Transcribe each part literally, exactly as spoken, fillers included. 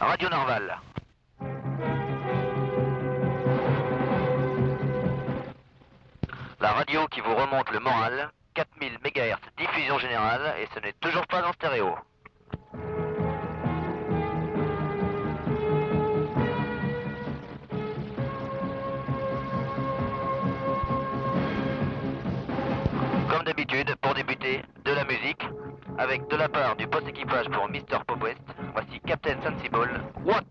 Radio Narval. La radio qui vous remonte le moral, quatre mille mégahertz diffusion générale, et ce n'est toujours pas en stéréo. Comme d'habitude, pour débuter, de la musique, avec de la part du post-équipage pour mister Pop West, voici Captain Sensible, What?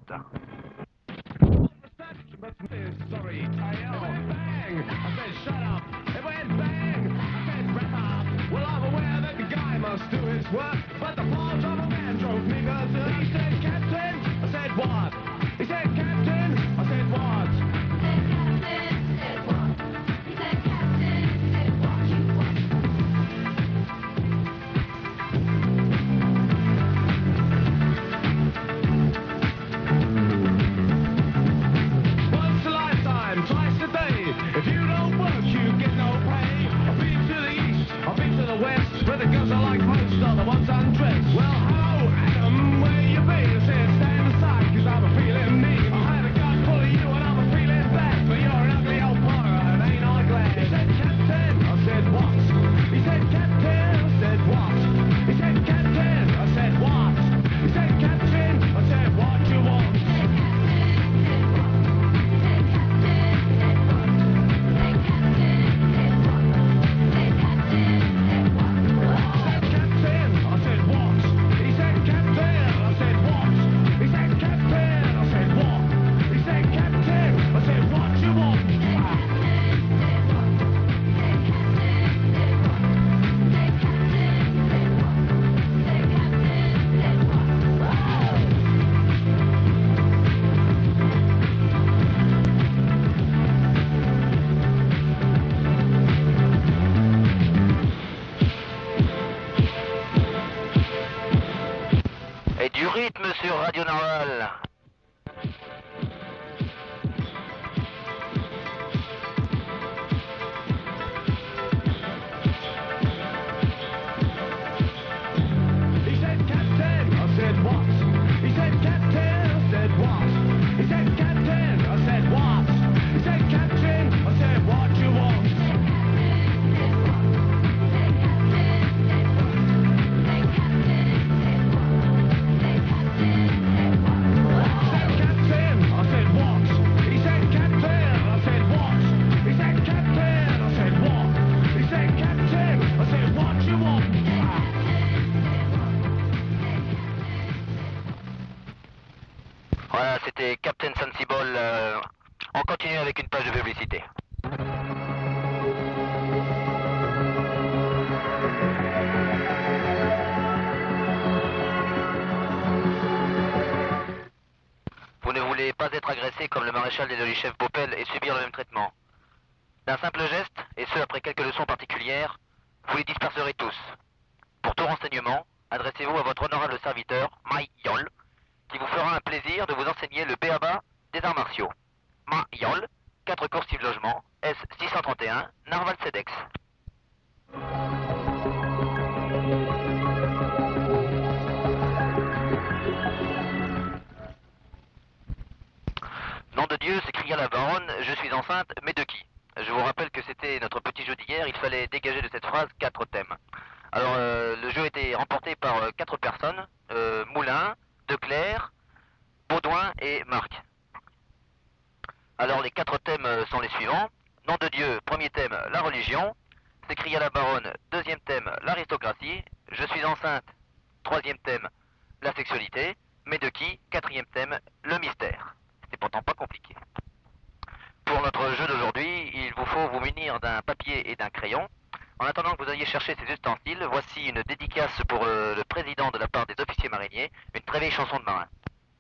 Sorry, bang! I said shut up. It went bang! I said wrap up. Well, I'm aware that the guy must do his work, but the part of a man drove me berserk. He said, Captain. I said what? He said, Captain. I said what? He said, Captain. Said what? He said, Captain. Said what you want. Once a lifetime, twice a day. If you don't work, you get no pay. I've been to the east, I've been to the west, where the girls I like most are the ones undressed. Well, hello, Adam, where you been? I said, stand aside, cause I'm a feeling mean. I had a gun full of you and I'm a feeling bad, but you're an ugly old pirate, ain't I glad? He said, Captain, I said, what? He said, Captain, I said, what? He said, Captain, I said, what? He said, Captain, I said, what you want? Et du rythme sur Radio Narval. He said, Captain, I said, what? He said, Captain, I said, what? He said, Captain, I said, what? He said, Captain, I said, what you want? Voilà, c'était Captain Sensible. Euh, on continue avec une page de publicité. Vous ne voulez pas être agressé comme le maréchal des Olichef Popel et subir le même traitement. D'un simple geste, et ce après quelques leçons particulières, vous les disperserez tous. Pour tout renseignement, adressez-vous à votre honorable serviteur, Mai Yol, qui vous fera un plaisir de vous enseigner le B A B A des arts martiaux. Ma Yol, quatre cours Steve Logement, S six cent trente et un, Narval Cedex. Nom de Dieu, s'écria la baronne, je suis enceinte, mais de qui? Je vous rappelle que c'était notre petit jeu d'hier, il fallait dégager de cette phrase quatre thèmes. Alors, euh, le jeu était remporté par euh, quatre personnes, euh, Moulin, Declerc, Baudouin et Marc. Alors, les quatre thèmes sont les suivants. Nom de Dieu, premier thème, la religion. S'écria la baronne, deuxième thème, l'aristocratie. Je suis enceinte, troisième thème, la sexualité. Mais de qui? Quatrième thème, le mystère. C'est pourtant pas compliqué. Pour notre jeu d'aujourd'hui, il vous faut vous munir d'un papier et d'un crayon. En attendant que vous ayez cherché ces ustensiles, voici une dédicace pour euh, le président de la part des officiers mariniers, une très vieille chanson de marin.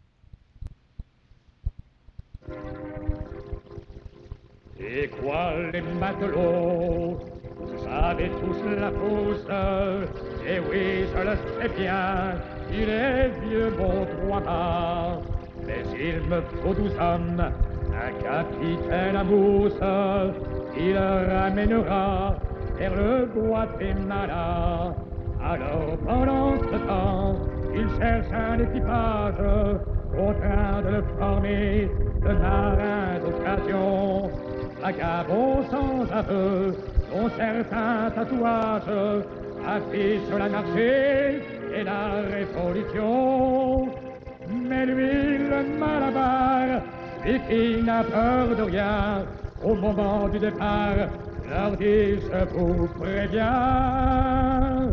Et quoi les matelots, vous savez tous la fausse, et oui je le sais bien, il est vieux mon droit, mais il me faut douze hommes, un capitaine à mousse, qui le ramènera vers le Guatemala. Alors pendant ce temps, il cherche un équipage, contraint de le former, de marin d'occasion. Vagabond sans aveu, dont certains tatouages affichent l'anarchie et la révolution. Mais lui, le Malabar, et qui n'a peur de rien, au moment du départ, leur dit, je vous préviens,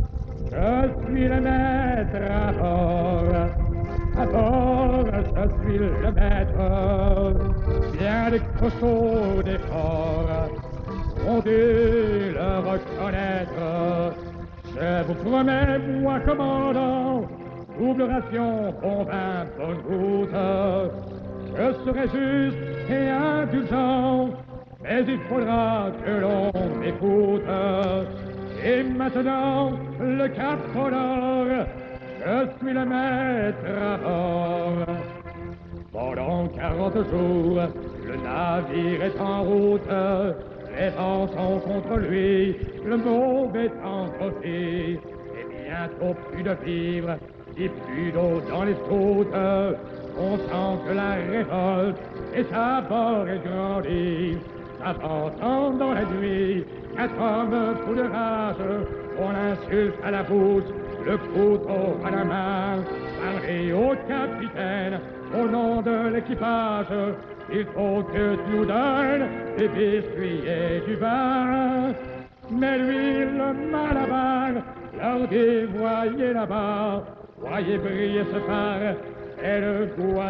je suis le maître à bord, à bord, je suis le maître, bien des costauds des forts ont dû le reconnaître. Je vous promets, moi commandant, double ration, bon vin, bonne goutte. Je serai juste et indulgent, mais il faudra que l'on m'écoute. Et maintenant, le cap au nord, je suis le maître à bord. Pendant quarante jours, le navire est en route, les vents sont contre lui, le mauvais temps aussi, et bientôt plus de vivres, ni plus d'eau dans les soutes. On sent que la révolte est à bord et grandit, s'avançant dans la nuit, quatre hommes fous de rage, on insulte à la bouche, le couteau à la main, parlez au capitaine, au nom de l'équipage, il faut que tu nous donnes des biscuits et du vin. Mais lui, le Malabar, leur dit, voyez là-bas, voyez briller ce phare, et le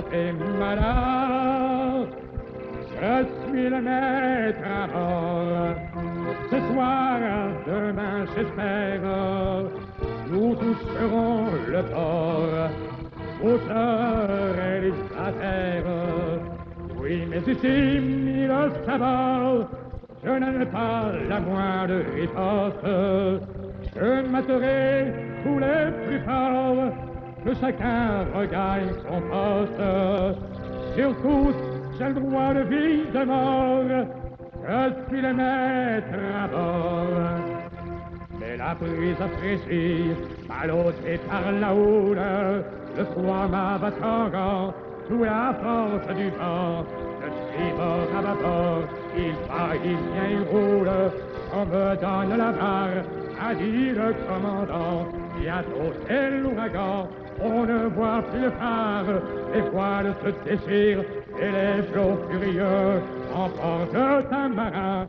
Guatemala. Je suis le maître à bord. Ce soir, demain, j'espère, nous toucherons le port. Vous serez les à terre. Oui, mais ici, mille sabords, je n'ai pas la moindre riposte. Je m'atterai tous les plus forts, que chacun regagne son poste. Sur tous, j'ai le droit de vie, de mort. Je suis le maître à bord. Mais la brise fraîchit, ballottée par la houle, le froid m'abattant sous la force du vent. Je suis mort à vapeur, il faillit bien, il roule, on me donne la barre, a dit le commandant. Bientôt c'est l'ouragan, on ne voit plus le phare, les voiles se déchirent et les flots furieux emportent un marin.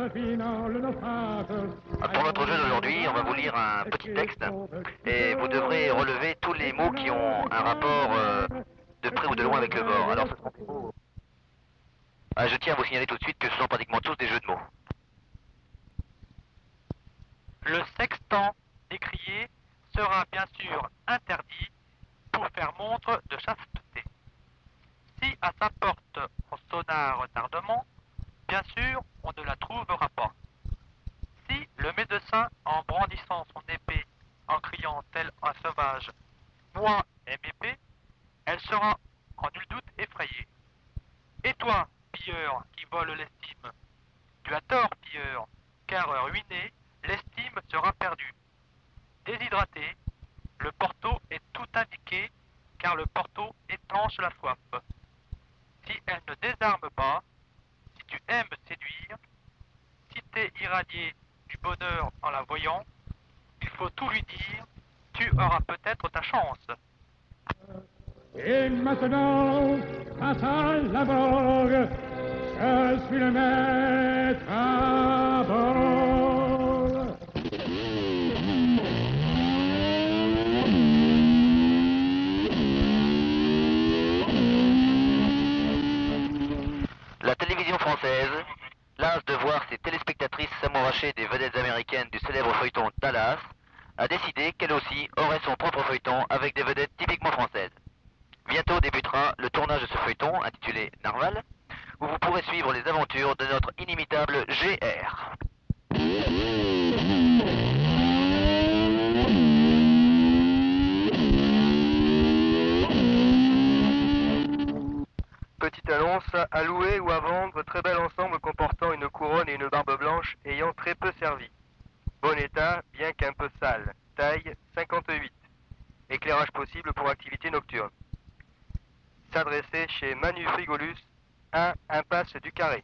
Pour notre jeu d'aujourd'hui, on va vous lire un petit texte et vous devrez relever tous les mots qui ont un rapport euh, de près ou de loin avec le bord. Alors, ce seront des mots. Ah, je tiens à vous signaler tout de suite que ce sont pratiquement tous des jeux de mots. Le sextant décrié sera bien sûr interdit pour faire montre de chasteté. Si à sa porte on sonna retardement, bien sûr, on ne la trouvera pas. Si le médecin, en brandissant son épée, en criant tel un sauvage, moi aime épée, elle sera en nul doute effrayée. Et toi, pilleur, qui vole l'estime, tu as tort, pilleur, car ruiné, l'estime sera perdue. Déshydraté, le porto est tout indiqué, car le porto étanche la soif. Si elle ne désarme pas, si tu aimes séduire, si t'es irradié du bonheur en la voyant, il faut tout lui dire, tu auras peut-être ta chance. Et maintenant, face à la mort, je suis le maître à bord. La télévision française, las de voir ses téléspectatrices s'amouracher des vedettes américaines du célèbre feuilleton Dallas, a décidé qu'elle aussi aurait son propre feuilleton avec des vedettes typiquement françaises. Bientôt débutera le tournage de ce feuilleton intitulé Narval, où vous pourrez suivre les aventures de notre inimitable G R. Petite annonce, à louer ou à vendre, très bel ensemble comportant une couronne et une barbe blanche ayant très peu servi. Bon état, bien qu'un peu sale. Taille cinquante-huit. éclairage possible pour activité nocturne. S'adresser chez Manu Frigolus, un impasse du Carré.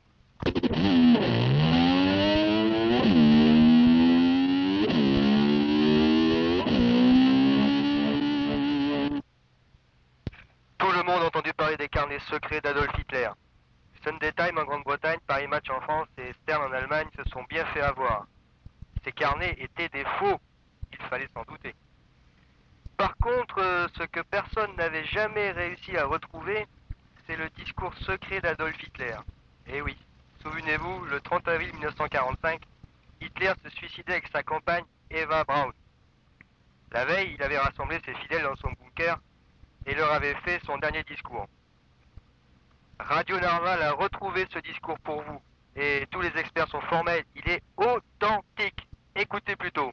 Tout le monde a entendu parler des carnets secrets d'Adolf Hitler. Sunday Times en Grande-Bretagne, Paris Match en France et Stern en Allemagne se sont bien fait avoir. Ces carnets étaient des faux, il fallait s'en douter. Par contre, euh, ce que personne n'avait jamais réussi à retrouver, c'est le discours secret d'Adolf Hitler. Eh oui, souvenez-vous, le trente avril mille neuf cent quarante-cinq, Hitler se suicidait avec sa compagne Eva Braun. La veille, il avait rassemblé ses fidèles dans son bunker et leur avait fait son dernier discours. Radio Narval a retrouvé ce discours pour vous et tous les experts sont formels, il est authentique. Écoutez plutôt.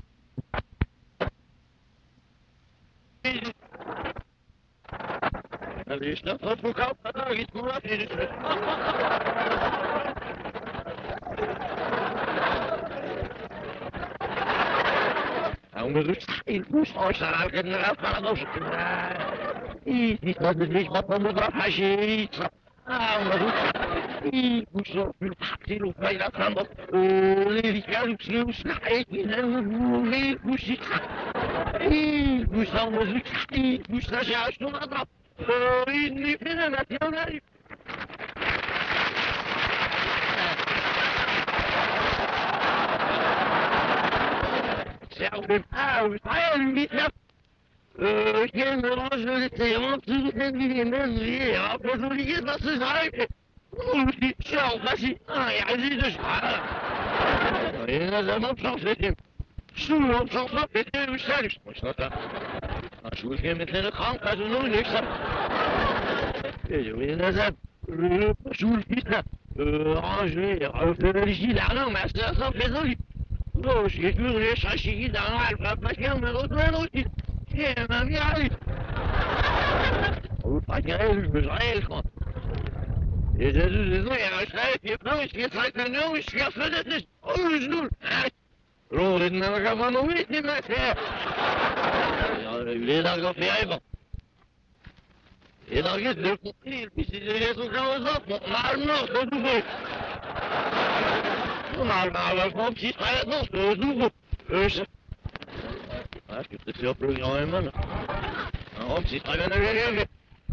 Ik moest ooit naar de paradox. Ik niet wat het licht wat van de hasje. Ah, maar goed. Ik moest zo veel op mij dat gaan. Ik ga op sneeuw snijden en ik moest ik. Ik moest anders ik moest naar juist nog aan dat. Ik niet binnen met jou naar. Zelf een oude pijl niet heb. Ik ken de roze de theeman toe en die mensen hier. Maar hoe die is dat ze zuipen. Hoe die zelf als hij. Ah ja, die dus. Ja, dat is een opslag zitten. Stoel op zo'n slap met de zelfs. Maar snap dat? Als je geen met de gang gaat er nooit niks aan. Je weet dat dat. Stoel niet dat. Ranger. Of de regie daar nou, maar dat is dat bedoel. Oh, je kunt er eens als je hier dan al maar je maar ook wel niet. Ja, maar ja. Hoe pak je even bezwaar gewoon. Je zegt dus zo ja, schrijf je nou je schrijft er nou eens ja, dat is alles doen. Rood het nou gaan we nog niet niet met hè. Ja, ik weet dat nog even. Je dan je druk op hier, is het zo gaan we zo, maar nog dat doe ik. Maar nou, dat komt niet bij het nog, dat doe ik. Dus, ah, ik heb het zelf ook nog een man. Nou, ik zit bij de regering.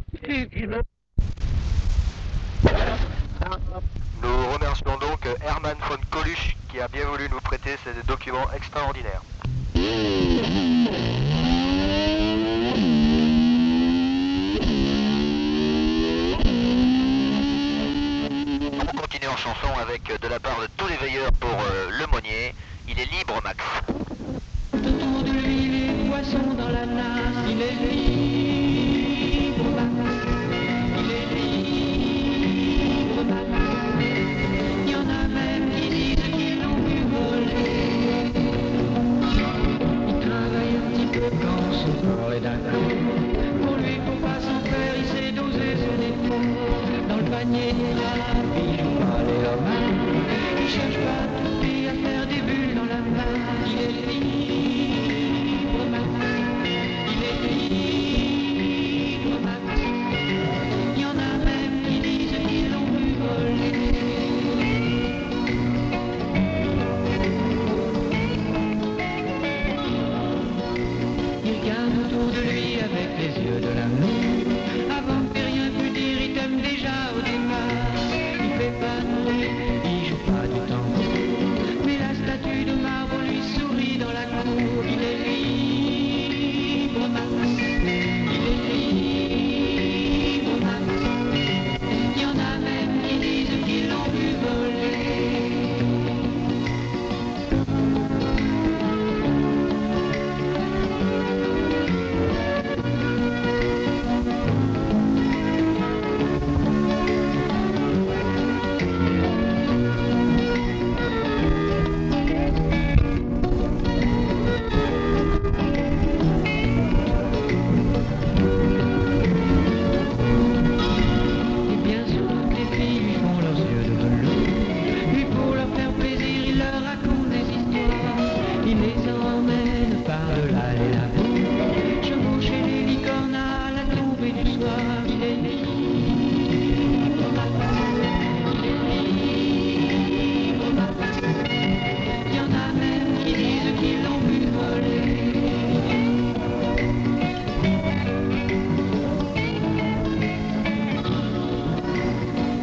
Nous remercions donc Hermann von Coluche qui a bien voulu nous prêter ces documents extraordinaires. On continue en chanson avec de la part de tous les veilleurs pour euh, Le Monnier. Il est libre, Max. Autour de lui, les poissons dans la nasse, il est libre, Max. Il est libre, Max. Il y en a même qui disent qu'ils l'ont vu voler. Il travaille un petit peu quand son corps est d'accord. Pour lui, faut pas s'en faire, il sait doser son effort. Dans le panier, il joue pas les hommes. Il cherche pas tout et à faire des bulles dans la main. Il est libre, Max. Il est libre, Max. Il y en a même qui disent qu'ils l'ont vu voler. Il regarde autour de lui avec les yeux de l'amour. Avant que rien pu dire, il t'aime déjà au départ. Il fait pas de bruit, il joue pas du tambour. Mais la statue de marbre lui sourit dans la cour. Il est libre, Max. Il est libre, Max. Il y en a même qui disent qu'ils l'ont vu voler.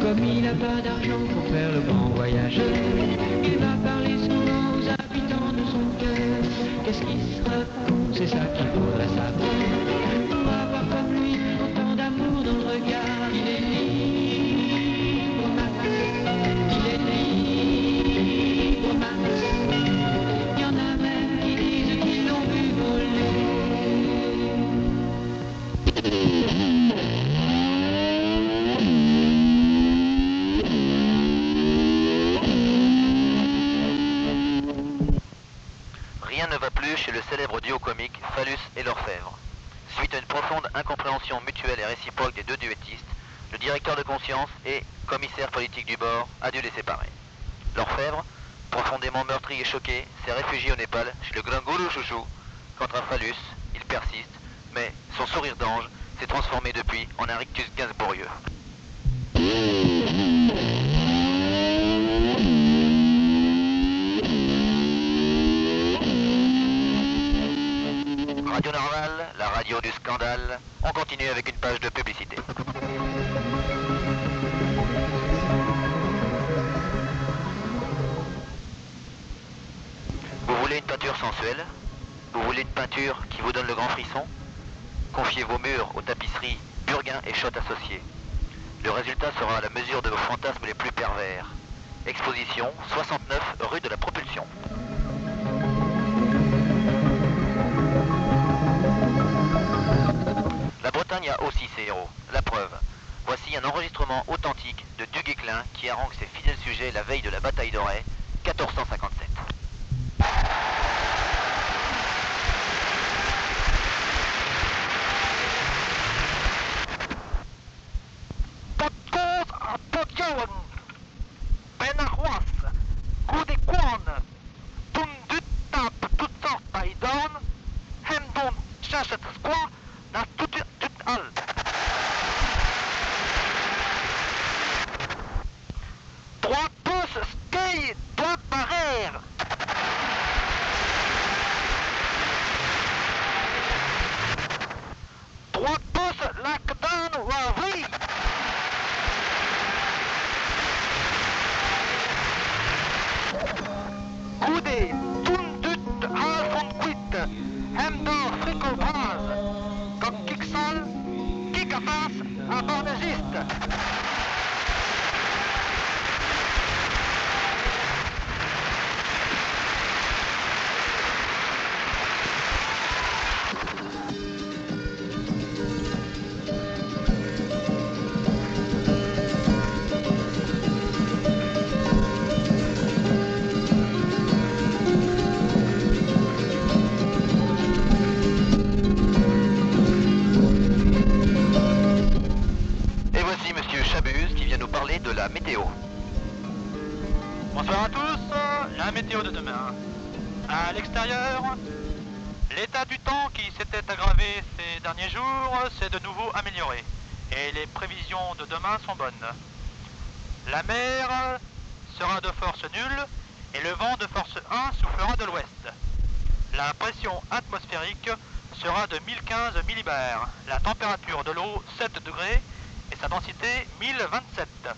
comme il n'a pas d'argent pour faire le grand voyage, il va parler souvent aux habitants de son cœur. Qu'est-ce qu'il sera con, c'est ça qu'il faudrait savoir, pour avoir comme lui autant d'amour dans le regard. Il est libre, Max, il est libre, Max. Il y en a même qui disent qu'ils l'ont vu voler. Rien ne va plus chez le célèbre duo comique Phallus et l'Orfèvre. Suite à une profonde incompréhension mutuelle et réciproque des deux duettistes, le directeur de conscience et commissaire politique du bord a dû les séparer. L'Orfèvre, profondément meurtri et choqué, s'est réfugié au Népal chez le grand gourou chouchou. Quant à Phallus, il persiste, mais son sourire d'ange s'est transformé depuis en un rictus gainsbourgieux. Radio Normal, la radio du scandale, on continue avec une page de publicité. Vous voulez une peinture sensuelle? Vous voulez une peinture qui vous donne le grand frisson? Confiez vos murs aux tapisseries Burguin et Schott associés. Le résultat sera à la mesure de vos fantasmes les plus pervers. Exposition soixante-neuf rue de la Propulsion. La Bretagne a aussi ses héros. La preuve. Voici un enregistrement authentique de Duguay-Clin qui harangue ses fidèles sujets la veille de la bataille d'Auray, quatorze cent cinquante-sept. Météo. Bonsoir à tous, la météo de demain. À l'extérieur, l'état du temps qui s'était aggravé ces derniers jours s'est de nouveau amélioré et les prévisions de demain sont bonnes. La mer sera de force nulle et le vent de force un soufflera de l'ouest. La pression atmosphérique sera de mille quinze millibars, la température de l'eau sept degrés et sa densité mille vingt-sept.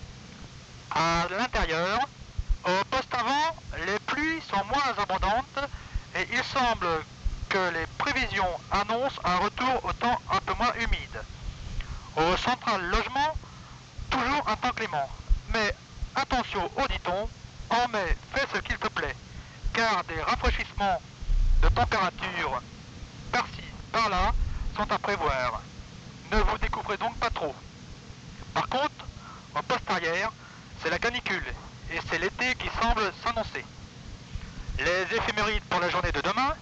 À l'intérieur, au poste avant, les pluies sont moins abondantes et il semble que les prévisions annoncent un retour au temps un peu moins humide. Au central logement, toujours un temps clément. Mais attention au dit-on, en mai, fais ce qu'il te plaît, car des rafraîchissements de température par-ci, par-là sont à prévoir. Ne vous découvrez donc pas trop. Par contre, au poste arrière, c'est la canicule et c'est l'été qui semble s'annoncer. Les éphémérides pour la journée de demain.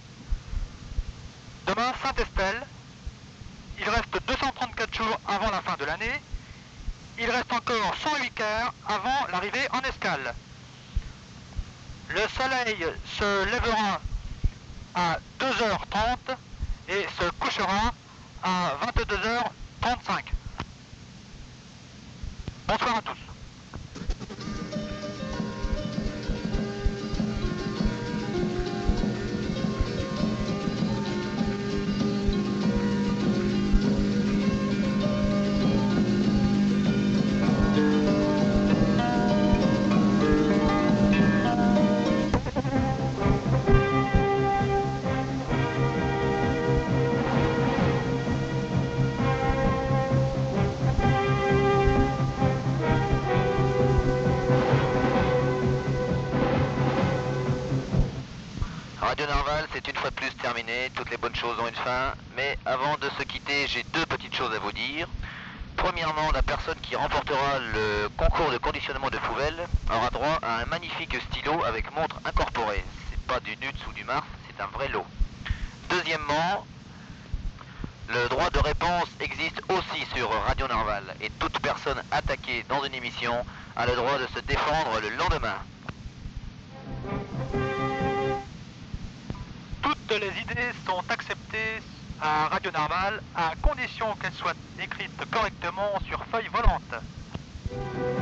Demain, Saint-Estelle. Il reste deux cent trente-quatre jours avant la fin de l'année. Il reste encore cent huit quarts avant l'arrivée en escale. Le soleil se lèvera à deux heures trente et se couchera à vingt-deux heures trente-cinq. Bonsoir à tous. c'est une fois de plus terminé, toutes les bonnes choses ont une fin, mais avant de se quitter, j'ai deux petites choses à vous dire. Premièrement, la personne qui remportera le concours de conditionnement de poubelle aura droit à un magnifique stylo avec montre incorporée. C'est pas du Nuts ou du Mars, c'est un vrai lot. Deuxièmement, le droit de réponse existe aussi sur Radio Narval et toute personne attaquée dans une émission a le droit de se défendre le lendemain. Toutes les idées sont acceptées à Radio Narval à condition qu'elles soient écrites correctement sur feuille volante.